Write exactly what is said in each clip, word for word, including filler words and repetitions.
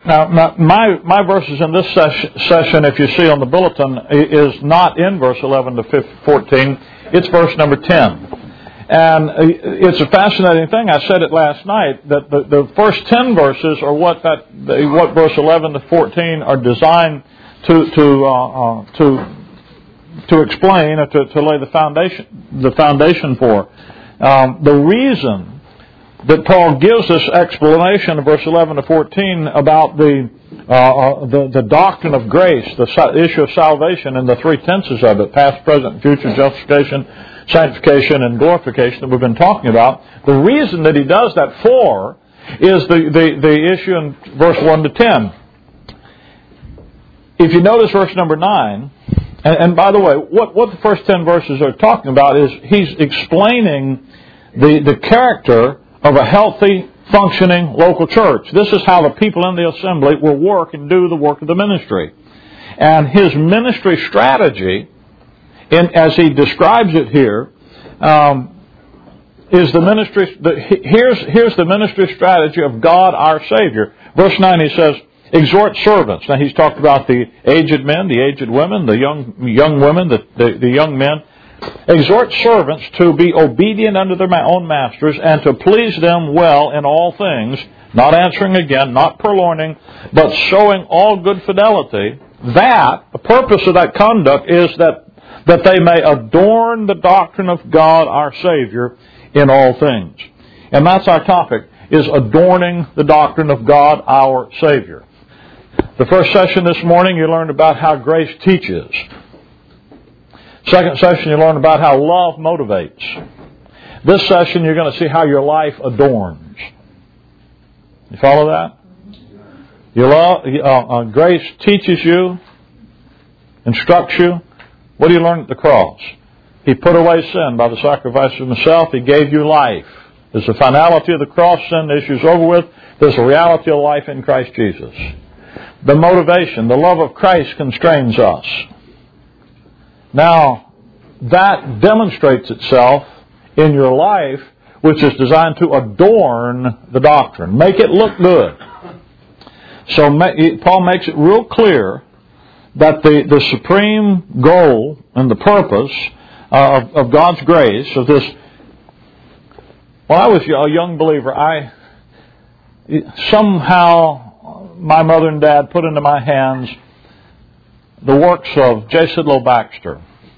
Now, now my, my verses in this ses- session, if you see on the bulletin, is not in verse eleven to fourteen. It's verse number ten. And it's a fascinating thing. I said it last night, that the, the first ten verses are what that what verse eleven to fourteen are designed to to uh, uh, to to explain or to, to lay the foundation the foundation for. Um, the reason that Paul gives this explanation in verse eleven to fourteen about the uh, the, the doctrine of grace, the issue of salvation, and the three tenses of it, past, present, future, justification, sanctification, and glorification that we've been talking about. The reason that he does that for is the, the, the issue in verse one to ten. If you notice verse number nine, and, and by the way, what, what the first ten verses are talking about is he's explaining the, the character of a healthy, functioning local church. This is how the people in the assembly will work and do the work of the ministry. And his ministry strategy, in, as he describes it here, um, is the ministry. The, here's here's the ministry strategy of God our Savior. Verse nine, he says, "Exhort servants." Now he's talked about the aged men, the aged women, the young young women, the the, the young men. Exhort servants to be obedient unto their own masters and to please them well in all things, not answering again, not purloining, but showing all good fidelity. That, the purpose of that conduct is that, that they may adorn the doctrine of God our Savior in all things. And that's our topic, is adorning the doctrine of God our Savior. The first session this morning you learned about how grace teaches. Second session, you learn about how love motivates. This session, you're going to see how your life adorns. You follow that? Your love, uh, uh, grace teaches you, instructs you. What do you learn at the cross? He put away sin by the sacrifice of Himself. He gave you life. There's the finality of the cross. Sin issues over with. There's the reality of life in Christ Jesus. The motivation, the love of Christ constrains us. Now, that demonstrates itself in your life, which is designed to adorn the doctrine, make it look good. So Paul makes it real clear that the, the supreme goal and the purpose uh, of, of God's grace, of this... When I was a young believer, I somehow my mother and dad put into my hands the works of J. Sidlow Baxter.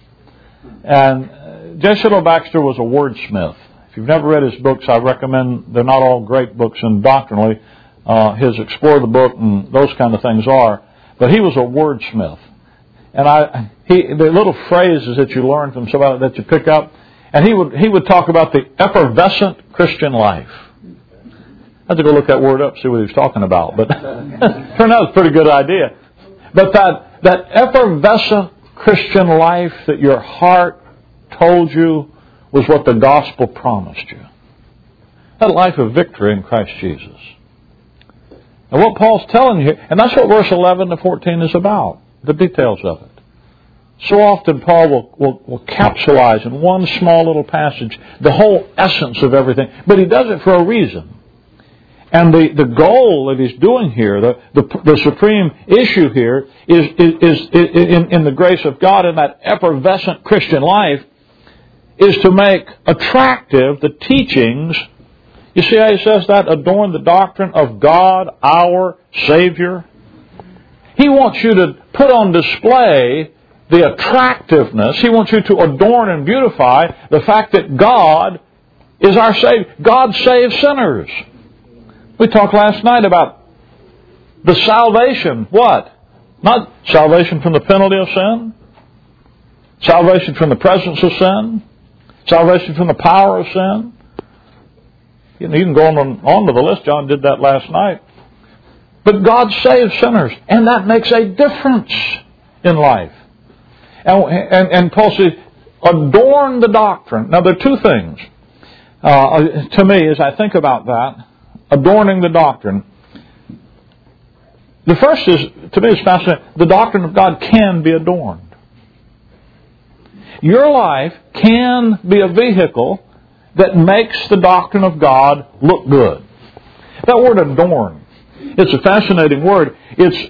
And J. Sidlow Baxter was a wordsmith. If you've never read his books, I recommend. They're not all great books and doctrinally. Uh, his Explore the Book and those kind of things are. But he was a wordsmith. And I, he, the little phrases that you learn from somebody that you pick up, and he would he would talk about the effervescent Christian life. I had to go look that word up, see what he was talking about. But turned out it's a pretty good idea. But that, that effervescent Christian life that your heart told you was what the gospel promised you. That life of victory in Christ Jesus. And what Paul's telling you here, and that's what verse eleven to fourteen is about, the details of it. So often Paul will, will, will capsulize in one small little passage the whole essence of everything, but he does it for a reason. And the, the goal that he's doing here, the, the, the supreme issue here, is, is, is in, in the grace of God in that effervescent Christian life, is to make attractive the teachings. You see how he says that? Adorn the doctrine of God, our Savior. He wants you to put on display the attractiveness. He wants you to adorn and beautify the fact that God is our Savior. God saves sinners. We talked last night about the salvation. What? Not salvation from the penalty of sin. Salvation from the presence of sin. Salvation from the power of sin. You know, you can go on, on to the list. John did that last night. But God saves sinners. And that makes a difference in life. And, and, and Paul says, adorn the doctrine. Now, there are two things uh, to me as I think about that. Adorning the doctrine. The first is, to me, is fascinating. The doctrine of God can be adorned. Your life can be a vehicle that makes the doctrine of God look good. That word adorn It's a fascinating word. It's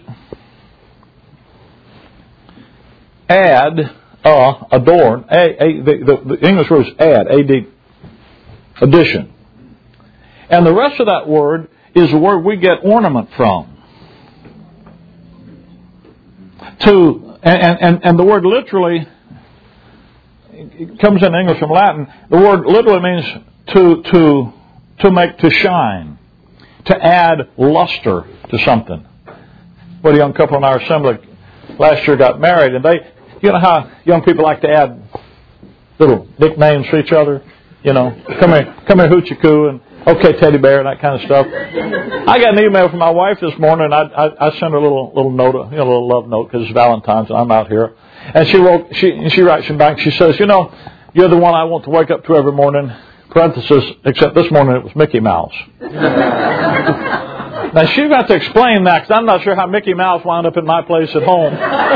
add, uh, adorn. A, a, the, the, the English word is add, A D, addition. And the rest of that word is the word we get ornament from. To and, and, and the word literally, it comes in English from Latin. The word literally means to to to make to shine, to add luster to something. What a young couple in our assembly last year got married, and they, you know how young people like to add little nicknames for each other. You know, come here, come here, hoochie coo, and okay, teddy bear, and that kind of stuff. I got an email from my wife this morning, and I, I, I sent her a little little note, you know, a little love note, because it's Valentine's, and I'm out here. And she wrote, she she writes me back. She says, you know, you're the one I want to wake up to every morning. Parenthesis, except this morning it was Mickey Mouse. Now she's got to explain that, because I'm not sure how Mickey Mouse wound up in my place at home.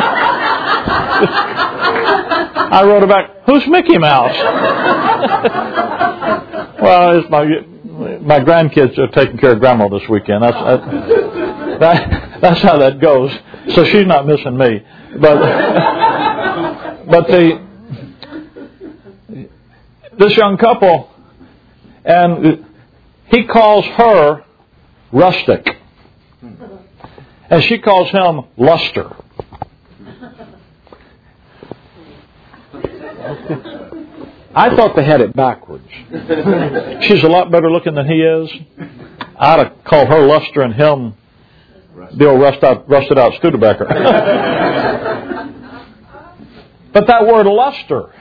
I wrote her back, who's Mickey Mouse? Well, it's my my grandkids are taking care of Grandma this weekend. That's that, that, that's how that goes. So she's not missing me. But but the this young couple, and he calls her rustic, and she calls him luster. I thought they had it backwards. She's a lot better looking than he is. I'd have called her luster and him the old rust out, rusted out Studebaker. But that word luster,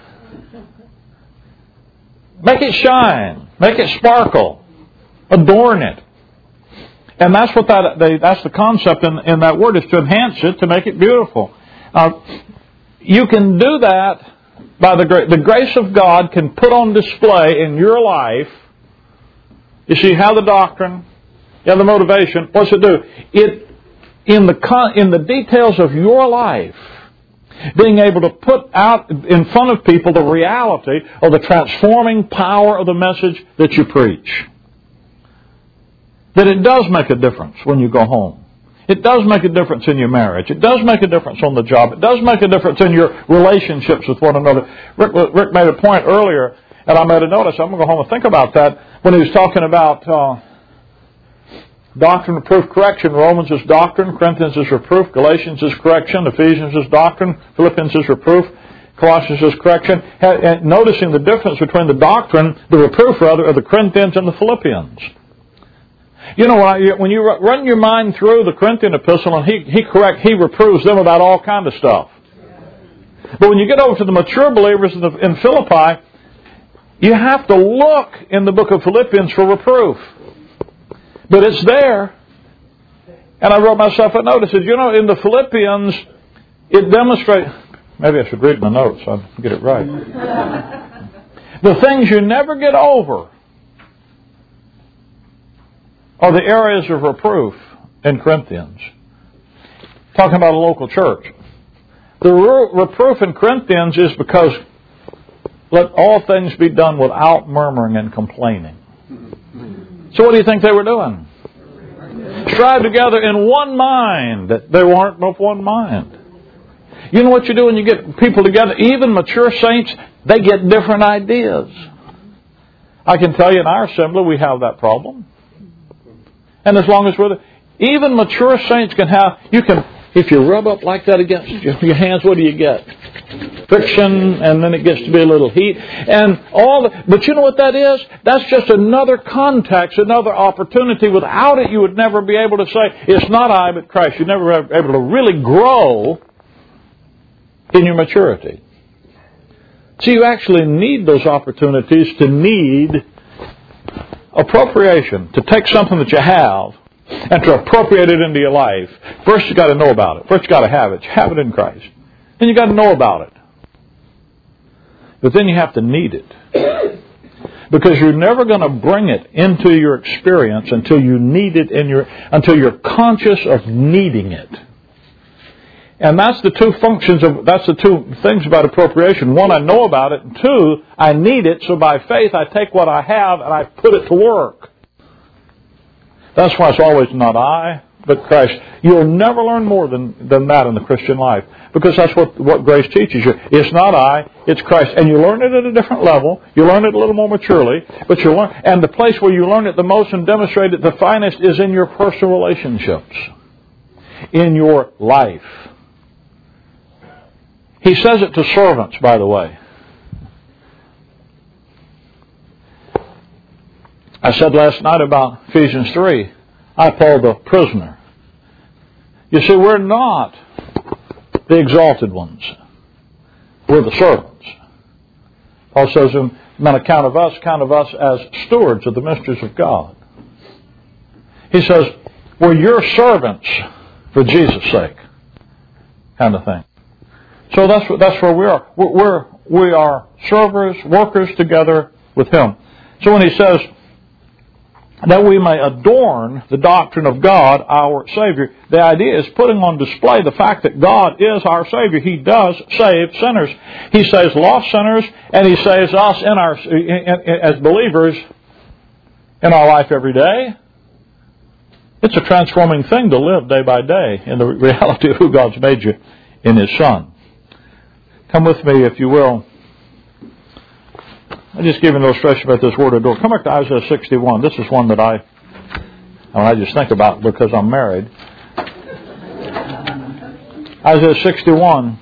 make it shine, make it sparkle, adorn it. And that's what that they, that's the concept in, in that word, is to enhance it, to make it beautiful. Uh, you can do that by the grace. The grace of God can put on display in your life. You see, you have the doctrine, you have the motivation. What's it do? It in the con, in the details of your life, being able to put out in front of people the reality of the transforming power of the message that you preach. That it does make a difference when you go home. It does make a difference in your marriage. It does make a difference on the job. It does make a difference in your relationships with one another. Rick, Rick made a point earlier, and I made a notice. I'm going to go home and think about that when he was talking about uh, doctrine, reproof, correction. Romans is doctrine, Corinthians is reproof, Galatians is correction, Ephesians is doctrine, Philippians is reproof, Colossians is correction. And noticing the difference between the doctrine, the reproof rather, of the Corinthians and the Philippians. You know, when you run your mind through the Corinthian epistle, and he he correct, he reproves them about all kind of stuff. But when you get over to the mature believers in, the, in Philippi, you have to look in the book of Philippians for reproof. But it's there. And I wrote myself a note. It said, you know, in the Philippians, it demonstrates... Maybe I should read my notes so I get it right. The things you never get over are the areas of reproof in Corinthians. Talking about a local church. The reproof in Corinthians is because let all things be done without murmuring and complaining. So what do you think they were doing? Strive together in one mind. They weren't of one mind. You know what you do when you get people together, even mature saints, they get different ideas. I can tell you in our assembly we have that problem. And as long as we're there, even mature saints can have, you can, if you rub up like that against your hands, what do you get? Friction, and then it gets to be a little heat. And all the, but you know what that is? That's just another context, another opportunity. Without it, you would never be able to say, it's not I, but Christ. You'd never be able to really grow in your maturity. So you actually need those opportunities to need appropriation, to take something that you have and to appropriate it into your life. First you've got to know about it. First you've got to have it. You have it in Christ. Then you've got to know about it. But then you have to need it. Because you're never going to bring it into your experience until you need it in your, until you're conscious of needing it. And that's the two functions of, that's the two things about appropriation. One, I know about it. And two, I need it. So by faith, I take what I have and I put it to work. That's why it's always not I, but Christ. You'll never learn more than, than that in the Christian life, because that's what, what grace teaches you. It's not I, it's Christ. And you learn it at a different level. You learn it a little more maturely, but you learn, and the place where you learn it the most and demonstrate it the finest is in your personal relationships, in your life. He says it to servants, by the way. I said last night about Ephesians three, I, Paul, the prisoner. You see, we're not the exalted ones. We're the servants. Paul says, on account of us, count of us as stewards of the mysteries of God. He says, we're your servants for Jesus' sake, kind of thing. So that's that's where we are. We're, we're we are servers, workers together with Him. So when he says that we may adorn the doctrine of God, our Savior, the idea is putting on display the fact that God is our Savior. He does save sinners. He saves lost sinners, and He saves us in our in, in, as believers in our life every day. It's a transforming thing to live day by day in the reality of who God's made you in His Son. Come with me, if you will. I'll just give you an illustration about this word adore. Come back to Isaiah sixty-one. This is one that I, I just think about because I'm married. Isaiah sixty-one.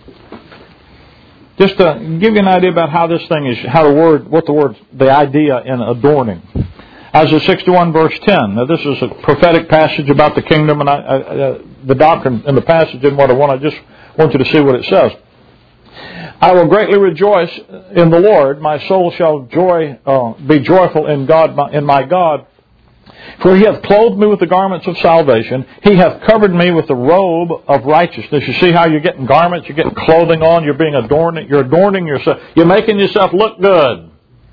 Just to give you an idea about how this thing is, how the word, what the word, the idea in adorning. Isaiah sixty-one, verse ten. Now, this is a prophetic passage about the kingdom, and I, I, uh, the doctrine in the passage and what I want. I just want you to see what it says. I will greatly rejoice in the Lord. My soul shall joy, uh, be joyful in God, in my God. For He hath clothed me with the garments of salvation. He hath covered me with the robe of righteousness. You see how you're getting garments, you're getting clothing on, you're being adorned, you're adorning yourself. You're making yourself look good.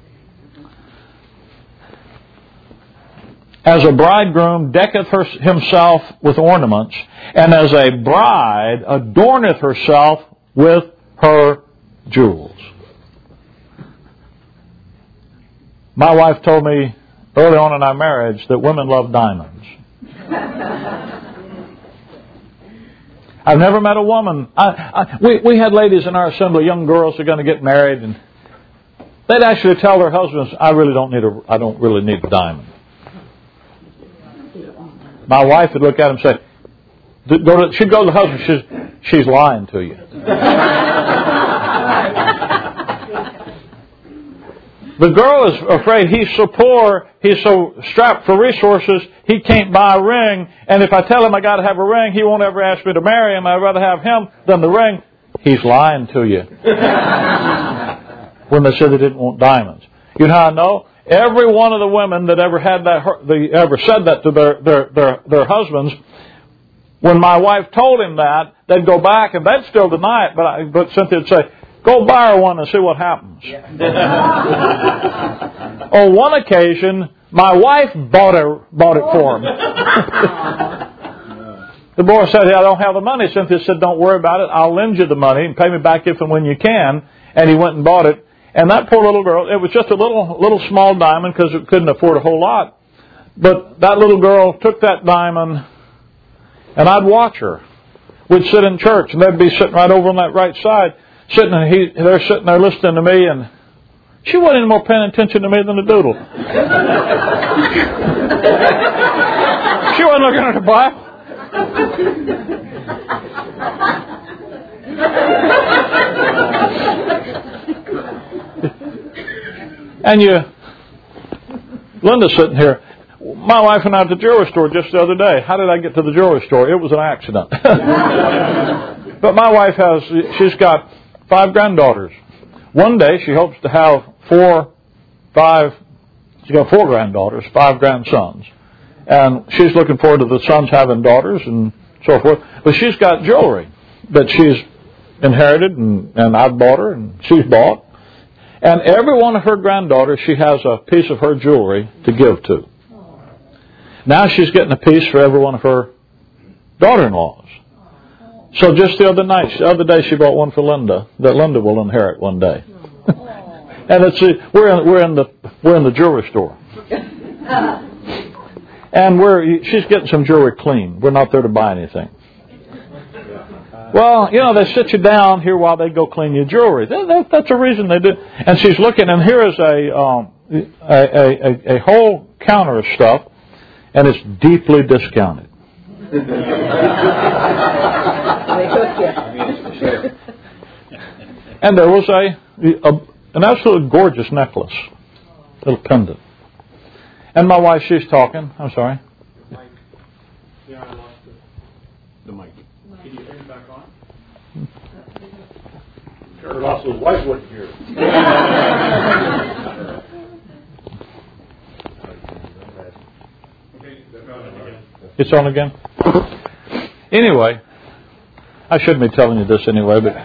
As a bridegroom decketh her, himself with ornaments, and as a bride adorneth herself with her jewels. My wife told me early on in our marriage that women love diamonds. I've never met a woman. I, I, we, we had ladies in our assembly, young girls who are going to get married, and they'd actually tell their husbands, "I really don't need a, I don't really need a diamond." My wife would look at him and say, go to, she'd go to the husband, she's, she's lying to you. The girl is afraid he's so poor, he's so strapped for resources, he can't buy a ring, and if I tell him I got to have a ring, he won't ever ask me to marry him. I'd rather have him than the ring. He's lying to you. When they said they didn't want diamonds. You know how I know? Every one of the women that ever had that, the, ever said that to their, their, their, their husbands, when my wife told him that, they'd go back and they'd still deny it, but, I, but Cynthia would say, "Go buy her one and see what happens." Yeah. On one occasion, my wife bought it, bought it for him. The boy said, "Hey, I don't have the money." Cynthia said, "Don't worry about it. I'll lend you the money and pay me back if and when you can." And he went and bought it. And that poor little girl, it was just a little little small diamond because it couldn't afford a whole lot. But that little girl took that diamond, and I'd watch her. We'd sit in church, and they'd be sitting right over on that right side, sitting, and he, they're sitting there listening to me, and she wasn't any more paying attention to me than a doodle. She wasn't looking at her Bible. And you, Linda's sitting here. My wife and I at the jewelry store just the other day. How did I get to the jewelry store? It was an accident. But my wife has, she's got five granddaughters. One day she hopes to have four, five, she's got four granddaughters, five grandsons. And she's looking forward to the sons having daughters and so forth. But she's got jewelry that she's inherited, and, and I've bought her, and she's bought. And every one of her granddaughters, she has a piece of her jewelry to give to. Now she's getting a piece for every one of her daughter-in-laws. So just the other night, the other day, she bought one for Linda that Linda will inherit one day. And it's we're in, we're in the we're in the jewelry store. And we're she's getting some jewelry clean. We're not there to buy anything. Well, you know, they sit you down here while they go clean your jewelry. That, that, that's a reason they do. And she's looking, and here is a, um, a, a, a whole counter of stuff, and it's deeply discounted. And there was a, a an absolutely gorgeous necklace, little pendant. And my wife, she's talking. I'm sorry. The mic. Yeah, I lost it. The mic. Can you turn it back on? Turn it off so his wife wouldn't hear it. It's on again? Anyway, I shouldn't be telling you this anyway, but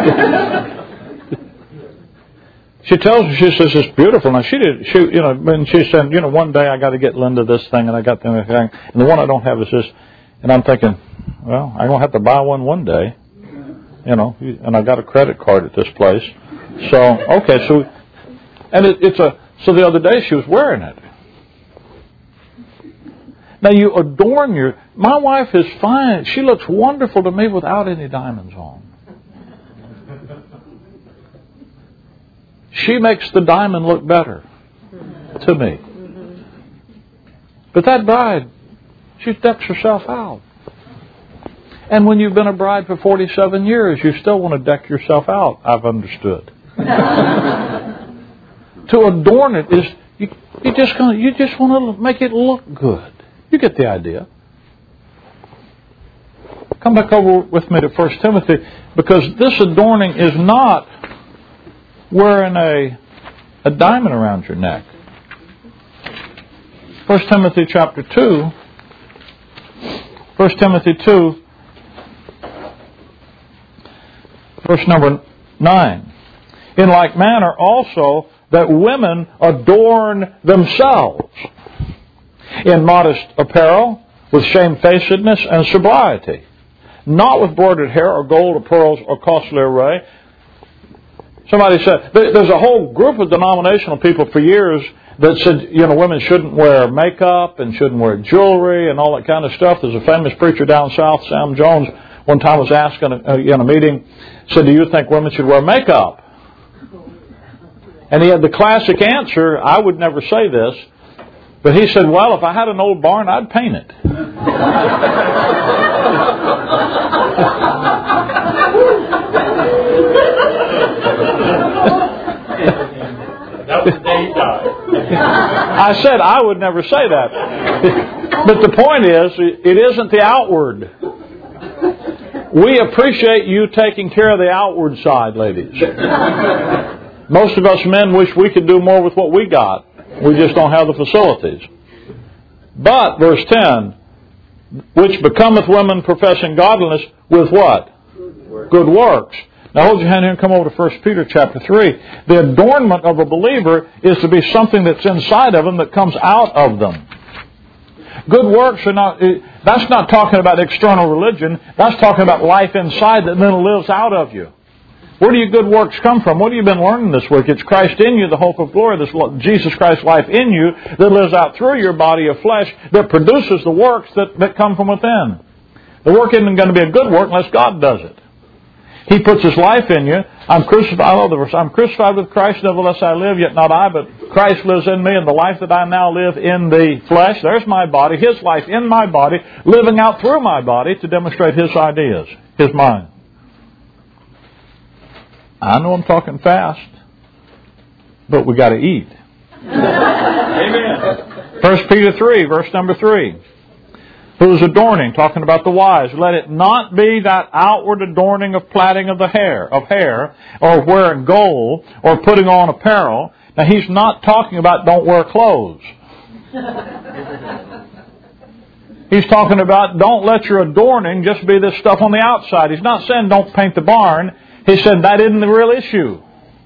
she tells me, she says, it's beautiful. Now, she did, she, you know, and she said, you know, one day I got to get Linda this thing, and I got the other thing, and the one I don't have is this. And I'm thinking, well, I'm going to have to buy one one day, you know, and I got a credit card at this place. So, okay, so, and it, it's a, so the other day she was wearing it. Now, you adorn your, my wife is fine. She looks wonderful to me without any diamonds on. She makes the diamond look better to me. But that bride, she decks herself out. And when you've been a bride for forty-seven years, you still want to deck yourself out, I've understood. To adorn it is, you, you just gonna, you just want to make it look good. You get the idea. Come back over with me to First Timothy, because this adorning is not wearing a, a diamond around your neck. First Timothy chapter two. First Timothy two, verse number nine. In like manner also that women adorn themselves in modest apparel, with shamefacedness and sobriety, not with broidered hair or gold or pearls or costly array. Somebody said, there's a whole group of denominational people for years that said, you know, women shouldn't wear makeup and shouldn't wear jewelry and all that kind of stuff. There's a famous preacher down south, Sam Jones, one time was asked in a, in a meeting, said, do you think women should wear makeup? And he had the classic answer, I would never say this, but he said, well, if I had an old barn, I'd paint it. That was the day he died. I said I would never say that. But the point is, it isn't the outward. We appreciate you taking care of the outward side, ladies. Most of us men wish we could do more with what we got. We just don't have the facilities. But, verse ten, which becometh women professing godliness with what? Good works. Good works. Now hold your hand here and come over to First Peter chapter three. The adornment of a believer is to be something that's inside of them that comes out of them. Good works are not, that's not talking about external religion. That's talking about life inside that then lives out of you. Where do your good works come from? What have you been learning this week? It's Christ in you, the hope of glory. This Jesus Christ's life in you that lives out through your body of flesh that produces the works that, that come from within. The work isn't going to be a good work unless God does it. He puts His life in you. I'm crucified. I love the verse. I'm crucified with Christ, nevertheless I live, yet not I, but Christ lives in me, and the life that I now live in the flesh. There's my body, His life in my body, living out through my body to demonstrate His ideas, His mind. I know I'm talking fast, but we got to eat. Amen. First Peter three, verse number three. Who's adorning, talking about the wise. Let it not be that outward adorning of plaiting of the hair, of hair, or wearing gold, or putting on apparel. Now he's not talking about don't wear clothes. He's talking about don't let your adorning just be this stuff on the outside. He's not saying don't paint the barn. He said that isn't the real issue.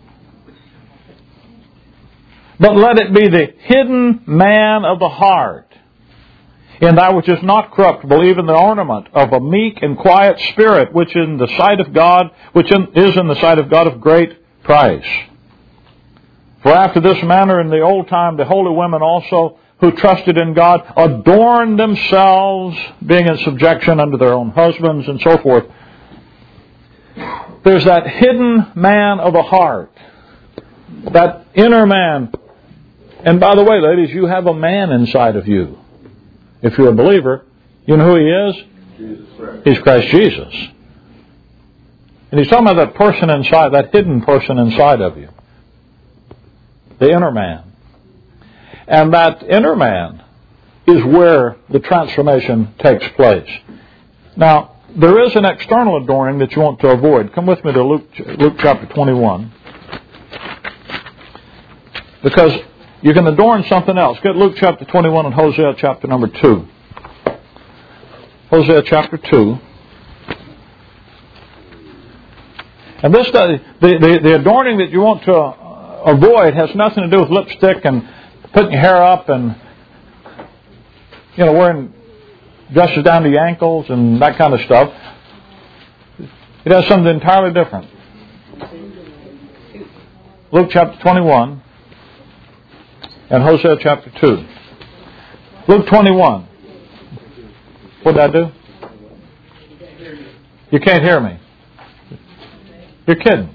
But let it be the hidden man of the heart, in that which is not corruptible, even the ornament of a meek and quiet spirit, which in the sight of God, which in, is in the sight of God of great price. For after this manner in the old time the holy women also who trusted in God adorned themselves, being in subjection unto their own husbands and so forth. There's that hidden man of the heart, that inner man. And by the way, ladies, you have a man inside of you. If you're a believer, you know who he is? Jesus. He's Christ Jesus. And he's talking about that person inside, that hidden person inside of you. The inner man. And that inner man is where the transformation takes place. Now, there is an external adorning that you want to avoid. Come with me to Luke, Luke chapter twenty-one. Because you can adorn something else. Get Luke chapter twenty-one and Hosea chapter number two. Hosea chapter two. And this, the, the, the adorning that you want to avoid has nothing to do with lipstick and putting your hair up and, you know, wearing dresses down to your ankles and that kind of stuff. It has something entirely different. Luke chapter twenty-one and Hosea chapter two. Luke twenty-one. What did I do? You can't hear me. You're kidding.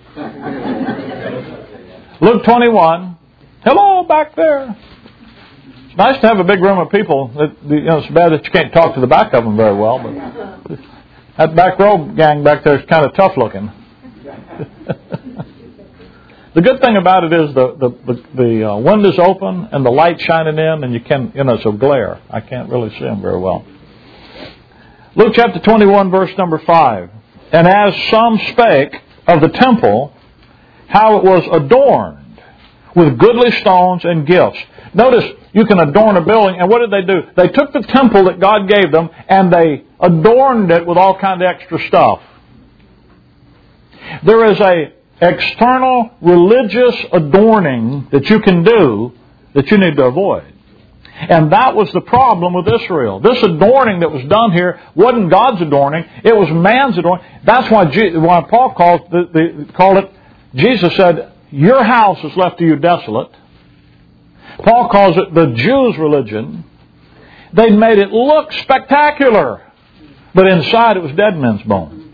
Luke twenty-one. Hello, back there. It's nice to have a big room of people. That, you know, it's bad that you can't talk to the back of them very well, but that back row gang back there is kind of tough looking. The good thing about it is the the the, the uh, window's open and the light shining in, and you can, you know, it's a glare. I can't really see them very well. Luke chapter twenty-one, verse number five. And as some spake of the temple, how it was adorned with goodly stones and gifts. Notice, you can adorn a building, and what did they do? They took the temple that God gave them, and they adorned it with all kinds of extra stuff. There is a external religious adorning that you can do that you need to avoid. And that was the problem with Israel. This adorning that was done here wasn't God's adorning. It was man's adorning. That's why, Je- why Paul called, the, the, called it, Jesus said, your house is left to you desolate. Paul calls it the Jews' religion. They made it look spectacular. But inside it was dead men's bones.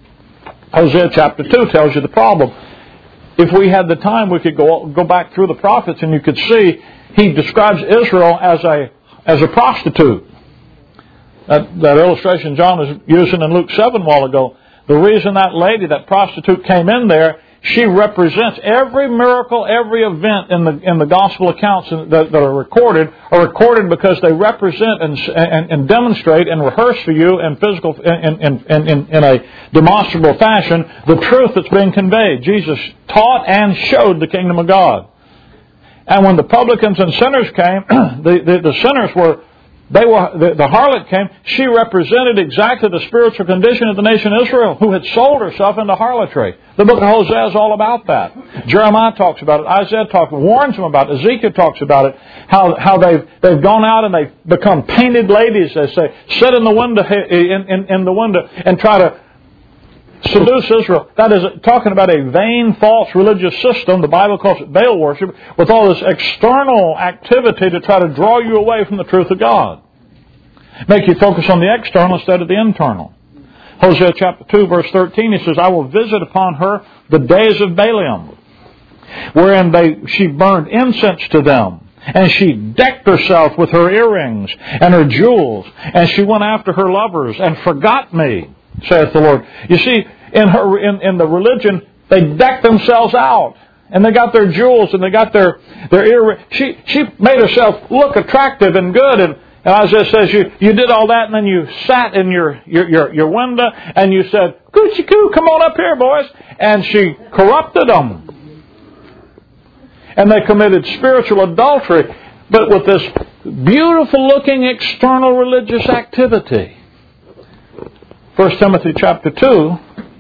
Hosea chapter two tells you the problem. If we had the time, we could go, go back through the prophets and you could see he describes Israel as a as a prostitute. That, that illustration John was using in Luke seven a while ago. The reason that lady, that prostitute, came in there, she represents every miracle, every event in the in the gospel accounts that, that are recorded are recorded because they represent and and, and demonstrate and rehearse for you in physical in, in, in, in a demonstrable fashion the truth that's being conveyed. Jesus taught and showed the kingdom of God. And when the publicans and sinners came, the, the, the sinners were, they were, the, the harlot came, she represented exactly the spiritual condition of the nation of Israel, who had sold herself into harlotry. The book of Hosea is all about that. Jeremiah talks about it. Isaiah talks, warns them about it. Ezekiel talks about it. How, how they've, they've gone out and they've become painted ladies, they say, sit in the window, in, in, in the window and try to seduce Israel. That is talking about a vain, false religious system. The Bible calls it Baal worship, with all this external activity to try to draw you away from the truth of God. Make you focus on the external instead of the internal. Hosea chapter two, verse thirteen, he says, I will visit upon her the days of Balaam, wherein they she burned incense to them, and she decked herself with her earrings and her jewels, and she went after her lovers and forgot me, saith the Lord. You see, in her in, in the religion, they decked themselves out. And they got their jewels and they got their, their ear. She she made herself look attractive and good. And, and Isaiah says, you, you did all that and then you sat in your, your, your, your window and you said, Coochie coo, come on up here, boys. And she corrupted them. And they committed spiritual adultery, but with this beautiful looking external religious activity. First Timothy chapter two,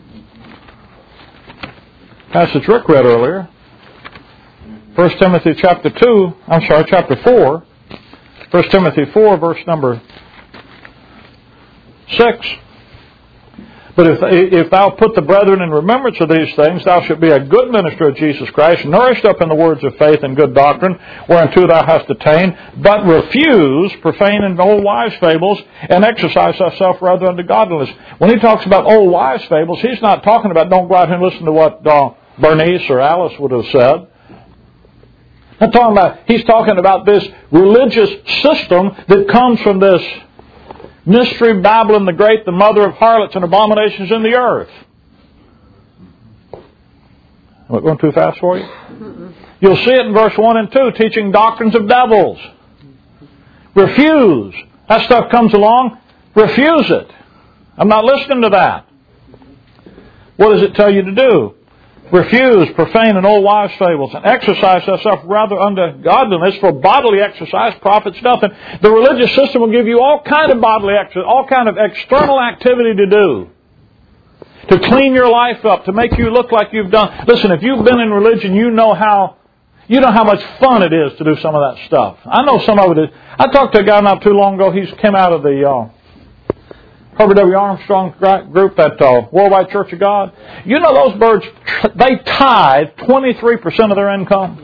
passage Rick read earlier. First Timothy chapter two, I'm sorry, chapter four. First Timothy four, verse number six. But if, if thou put the brethren in remembrance of these things, thou shalt be a good minister of Jesus Christ, nourished up in the words of faith and good doctrine, whereunto thou hast attained, but refuse profane and old wives' fables, and exercise thyself rather unto godliness. When he talks about old wives' fables, he's not talking about don't go out and listen to what uh, Bernice or Alice would have said. I'm talking about, he's talking about this religious system that comes from this mystery Babylon the Great, the mother of harlots and abominations in the earth. Am I going too fast for you? You'll see it in verse one and two, teaching doctrines of devils. Refuse. That stuff comes along, refuse it. I'm not listening to that. What does it tell you to do? Refuse profane and old wives' fables, and exercise thyself rather unto godliness, for bodily exercise profits nothing. The religious system will give you all kind of bodily exercise, all kind of external activity to do, to clean your life up, to make you look like you've done. Listen, if you've been in religion, you know how you know how much fun it is to do some of that stuff. I know some of it is. I talked to a guy not too long ago. He came out of the Uh, Herbert W. Armstrong group at uh, Worldwide Church of God. You know those birds, they tithe twenty-three percent of their income.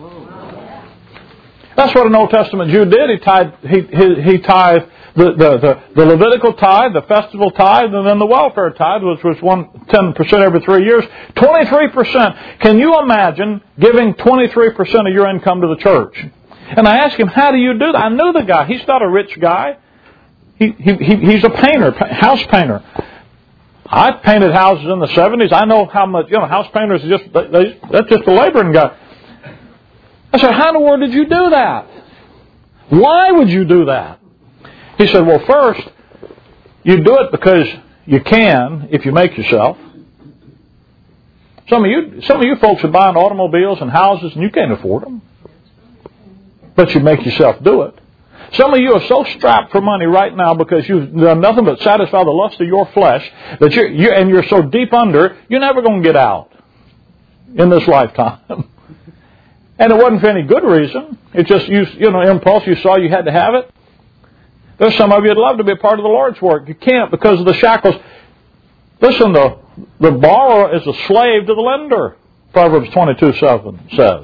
That's what an Old Testament Jew did. He tithed, he, he, he tithed the, the, the, the Levitical tithe, the festival tithe, and then the welfare tithe, which was one, ten percent every three years. twenty-three percent. Can you imagine giving twenty-three percent of your income to the church? And I asked him, how do you do that? I knew the guy. He's not a rich guy. He, he, he's a painter, house painter. I painted houses in the seventies. I know how much, you know, house painters are just, they, that's just a laboring guy. I said, how in the world did you do that? Why would you do that? He said, well, first, you do it because you can if you make yourself. Some of you, some of you folks are buying automobiles and houses and you can't afford them. But you make yourself do it. Some of you are so strapped for money right now because you've done nothing but satisfy the lust of your flesh that you're, you're and you're so deep under, you're never going to get out in this lifetime. And it wasn't for any good reason. It's just you, you know, impulse. You saw you had to have it. There's some of you that'd love to be a part of the Lord's work. You can't because of the shackles. Listen, the the borrower is a slave to the lender. Proverbs twenty-two seven says.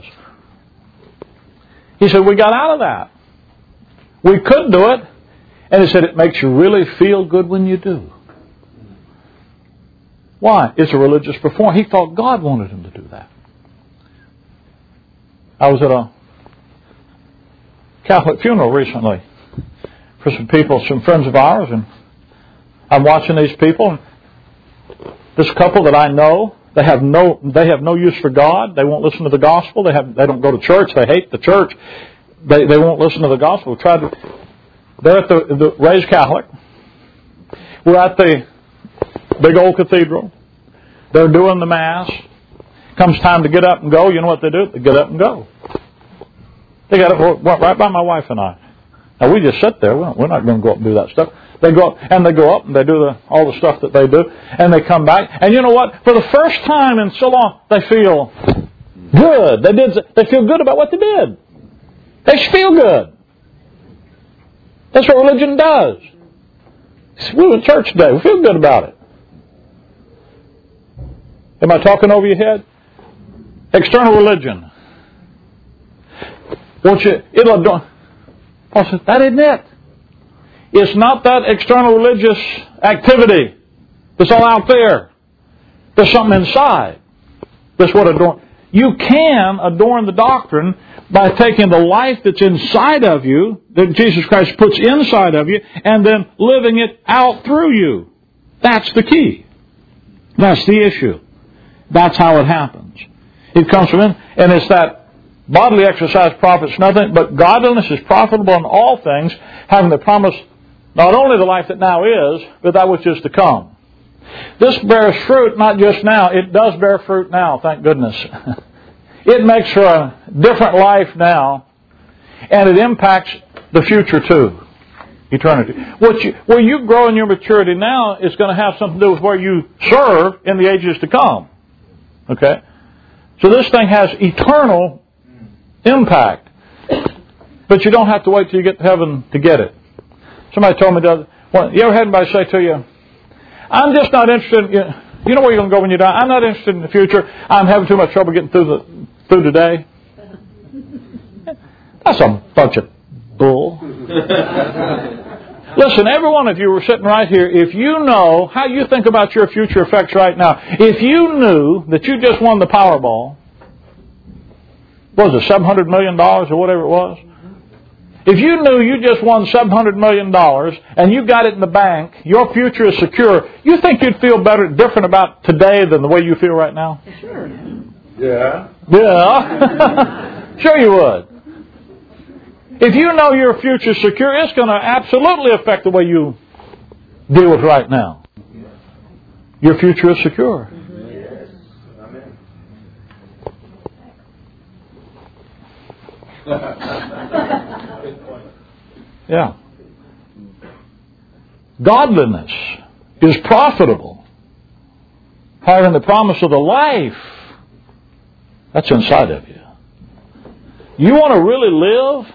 He said we got out of that. We could do it. And he said it makes you really feel good when you do. Why? It's a religious performance. He thought God wanted him to do that. I was at a Catholic funeral recently for some people, some friends of ours, and I'm watching these people. And this couple that I know, they have no they have no use for God. They won't listen to the gospel. They have they don't go to church. They hate the church. They they won't listen to the gospel. Tried to, they're at the, the raised Catholic. We're at the big old cathedral. They're doing the Mass. Comes time to get up and go. You know what they do? They get up and go. They got up right by my wife and I. Now we just sit there. We're not going to go up and do that stuff. They go up and they go up and they do the, all the stuff that they do, and they come back. And you know what? For the first time in so long, they feel good. They did. They feel good about what they did. They feel good. That's what religion does. We're in church today. We feel good about it. Am I talking over your head? External religion. Won't you? It'll do. Paul says that isn't it. It's not that external religious activity that's all out there. There's something inside. That's what adorn. You can adorn the doctrine by taking the life that's inside of you, that Jesus Christ puts inside of you, and then living it out through you. That's the key. That's the issue. That's how it happens. It comes from in, and it's that bodily exercise profits nothing, but godliness is profitable in all things, having the promise not only the life that now is, but that which is to come. This bears fruit not just now, it does bear fruit now, thank goodness. It makes for a different life now, and it impacts the future too. Eternity. What you, where you grow in your maturity now is going to have something to do with where you serve in the ages to come. Okay? So this thing has eternal impact. But you don't have to wait till you get to heaven to get it. Somebody told me the other, well, you ever had anybody say to you, I'm just not interested in, you know where you're going to go when you die? I'm not interested in the future. I'm having too much trouble getting through the through today. That's a bunch of bull. Listen, every one of you were sitting right here. If you know how you think about your future effects right now, if you knew that you just won the Powerball, what was it, seven hundred million dollars or whatever it was? If you knew you just won seven hundred million dollars and you got it in the bank, your future is secure, you think you'd feel better, different about today than the way you feel right now? Sure. Yeah. Yeah. Sure you would. If you know your future is secure, it's going to absolutely affect the way you deal with right now. Your future is secure. Yes. Amen. Yeah. Godliness is profitable. Having the promise of the life that's inside of you. You want to really live?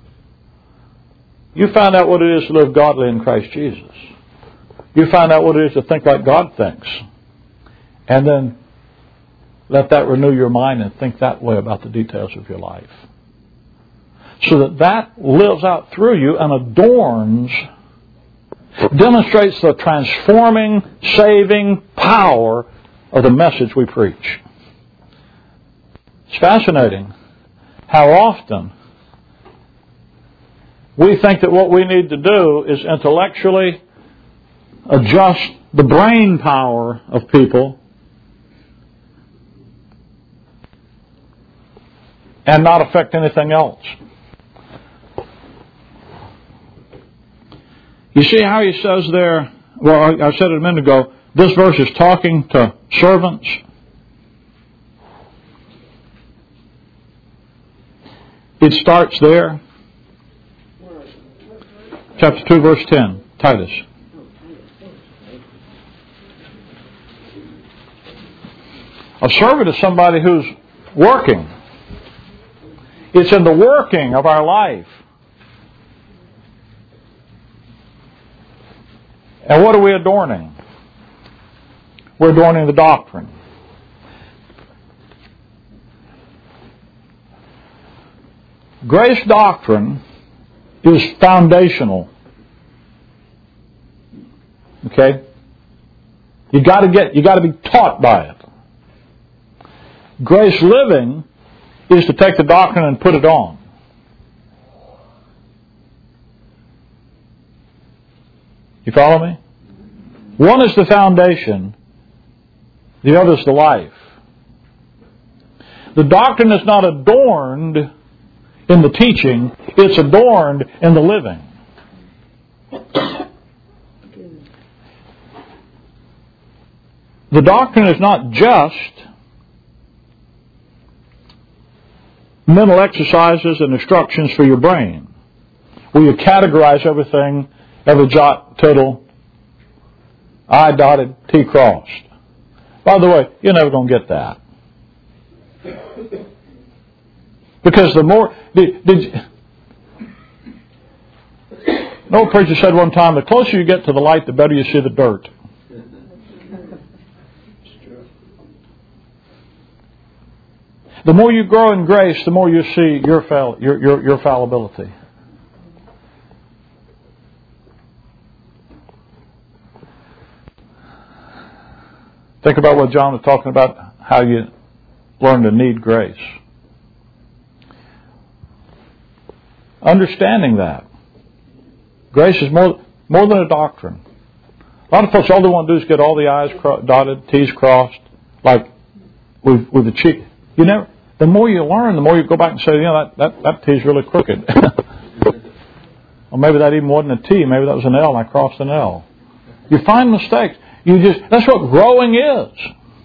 You find out what it is to live godly in Christ Jesus. You find out what it is to think like God thinks. And then let that renew your mind and think that way about the details of your life. So that that lives out through you and adorns, demonstrates the transforming, saving power of the message we preach. It's fascinating how often we think that what we need to do is intellectually adjust the brain power of people and not affect anything else. You see how he says there, well, I said it a minute ago, this verse is talking to servants. It starts there. Chapter two, verse ten, Titus. A servant is somebody who's working. It's in the working of our life. And what are we adorning? We're adorning the doctrine. Grace doctrine is foundational. Okay? You got to get, you got to be taught by it. Grace living is to take the doctrine and put it on. You follow me? One is the foundation, the other is the life. The doctrine is not adorned in the teaching, it's adorned in the living. The doctrine is not just mental exercises and instructions for your brain, where you categorize everything, every jot, tittle, I dotted, T crossed. By the way, you're never going to get that. Because the more... Did, did you, an old preacher said one time, the closer you get to the light, the better you see the dirt. The more you grow in grace, the more you see your, fall, your, your, your fallibility. Think about what John was talking about, how you learn to need grace. Understanding that. Grace is more, more than a doctrine. A lot of folks, all they want to do is get all the I's cro- dotted, T's crossed, like with, with the cheek. You never. The more you learn, the more you go back and say, you know, that, that, that T's really crooked. Or maybe that even wasn't a T. Maybe that was an L and I crossed an L. You find mistakes. You just, that's what growing is.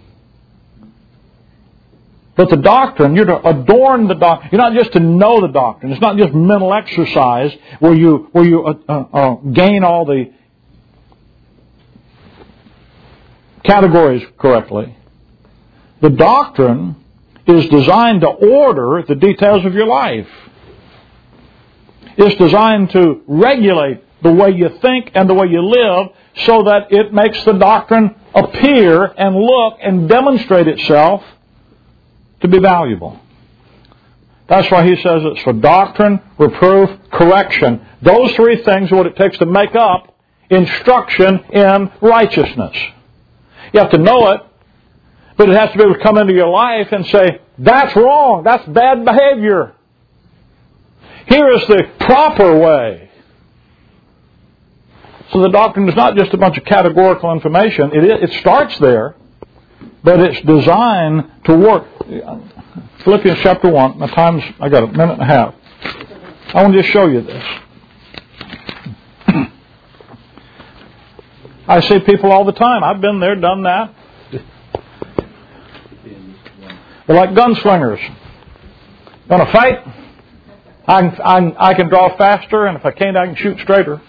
But the doctrine, you're to adorn the doctrine. You're not just to know the doctrine. It's not just mental exercise where you where you uh, uh, uh, gain all the categories correctly. The doctrine is designed to order the details of your life. It's designed to regulate the way you think and the way you live so that it makes the doctrine appear and look and demonstrate itself to be valuable. That's why he says it's for doctrine, reproof, correction. Those three things are what it takes to make up instruction in righteousness. You have to know it, but it has to be able to come into your life and say, that's wrong, that's bad behavior. Here is the proper way. So the doctrine is not just a bunch of categorical information. It, is, it starts there, but it's designed to work. Philippians chapter one. My time's, I got a minute and a half. I want to just show you this. I see people all the time. I've been there, done that. They're like gunslingers. Going to fight? I can, I, can, I can draw faster, and if I can't, I can shoot straighter.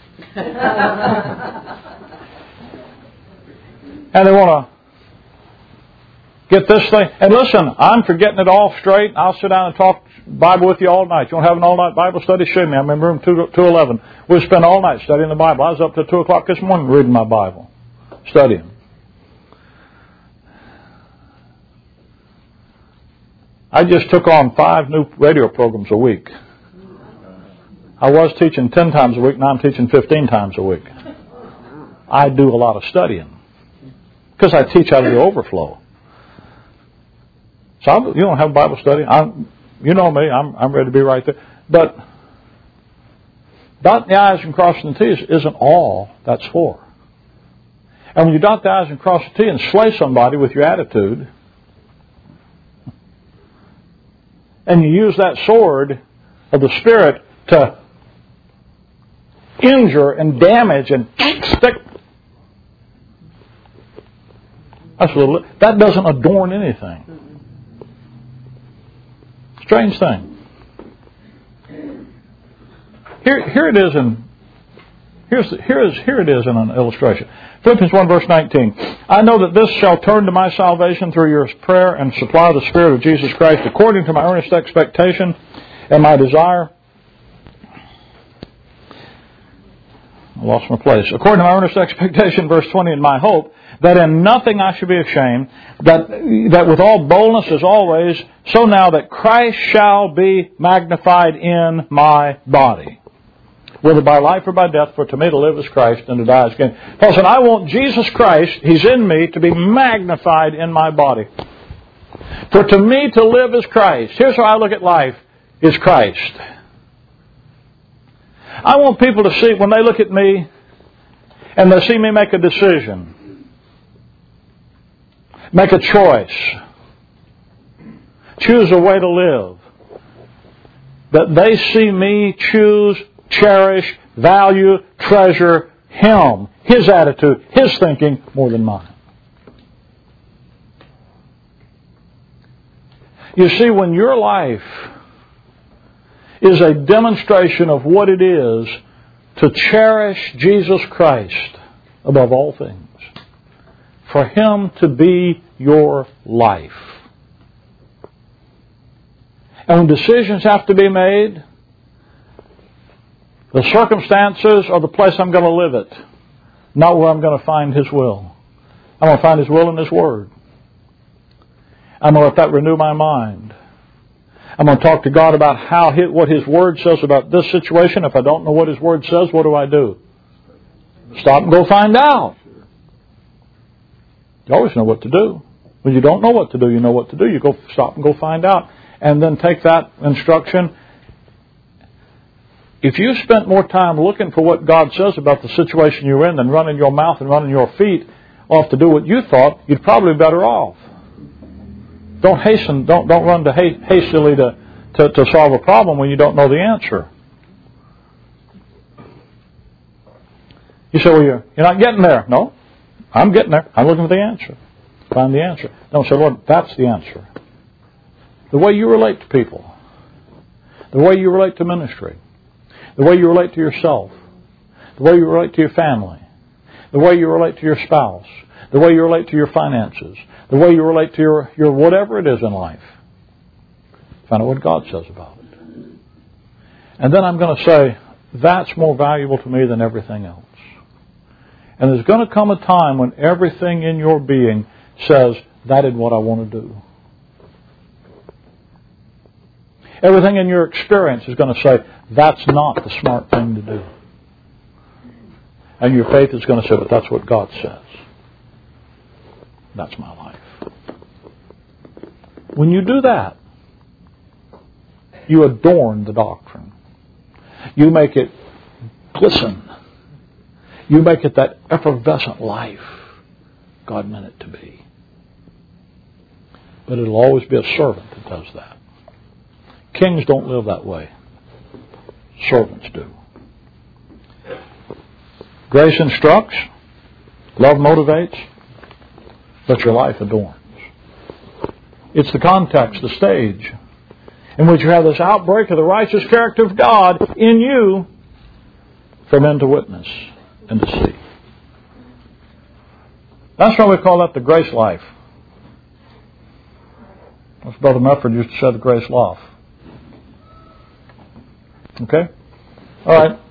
And they want to get this thing. And listen, I'm for getting it all straight. I'll sit down and talk Bible with you all night. You want to have an all-night Bible study? Show me. I'm in room two eleven. We'll spend all night studying the Bible. I was up till two o'clock this morning reading my Bible, studying. I just took on five new radio programs a week. I was teaching ten times a week, now I'm teaching fifteen times a week. I do a lot of studying because I teach out of the overflow. So I'm, you don't have a Bible study. I'm, you know me. I'm, I'm ready to be right there. But dotting the I's and crossing the T's isn't all that's for. And when you dot the I's and cross the T and slay somebody with your attitude, and you use that sword of the Spirit to injure and damage and stick, that's a little, that doesn't adorn anything. Strange thing. Here, here it is in here's here is here it is in an illustration. Philippians one verse nineteen. I know that this shall turn to my salvation through your prayer and supply the Spirit of Jesus Christ according to my earnest expectation and my desire. I lost my place. According to my earnest expectation, verse twenty, and my hope, that in nothing I should be ashamed, that that with all boldness as always, so now that Christ shall be magnified in my body, whether by life or by death, for to me to live is Christ and to die is gain. Paul said, I want Jesus Christ, He's in me, to be magnified in my body. For to me to live is Christ. Here's how I look at life, is Christ. I want people to see, when they look at me, and they see me make a decision, make a choice, choose a way to live, that they see me choose, cherish, value, treasure Him, His attitude, His thinking more than mine. You see, when your life is a demonstration of what it is to cherish Jesus Christ above all things, for Him to be your life. And when decisions have to be made, the circumstances are the place I'm going to live it, not where I'm going to find His will. I'm going to find His will in His Word. I'm going to let that renew my mind. I'm going to talk to God about how his, what His Word says about this situation. If I don't know what His Word says, what do I do? Stop and go find out. You always know what to do. When you don't know what to do, you know what to do. You go stop and go find out. And then take that instruction. If you spent more time looking for what God says about the situation you're in than running your mouth and running your feet off to do what you thought, you'd probably be better off. Don't hasten, don't don't run to ha- hastily to, to, to solve a problem when you don't know the answer. You say, well, you're, you're not getting there. No, I'm getting there. I'm looking for the answer. Find the answer. Don't say, Lord, that's the answer. The way you relate to people, the way you relate to ministry, the way you relate to yourself, the way you relate to your family, the way you relate to your spouse, the way you relate to your finances, the way you relate to your, your whatever it is in life. Find out what God says about it. And then I'm going to say, that's more valuable to me than everything else. And there's going to come a time when everything in your being says, that is what I want to do. Everything in your experience is going to say, that's not the smart thing to do. And your faith is going to say, but that's what God says. That's my life. When you do that, you adorn the doctrine. You make it glisten. You make it that effervescent life God meant it to be. But it'll always be a servant that does that. Kings don't live that way. Servants do. Grace instructs. Love motivates. But your life adorns. It's the context, the stage, in which you have this outbreak of the righteous character of God in you for men to witness and to see. That's why we call that the grace life. As Brother Medford used to say, the grace life. Okay? All right.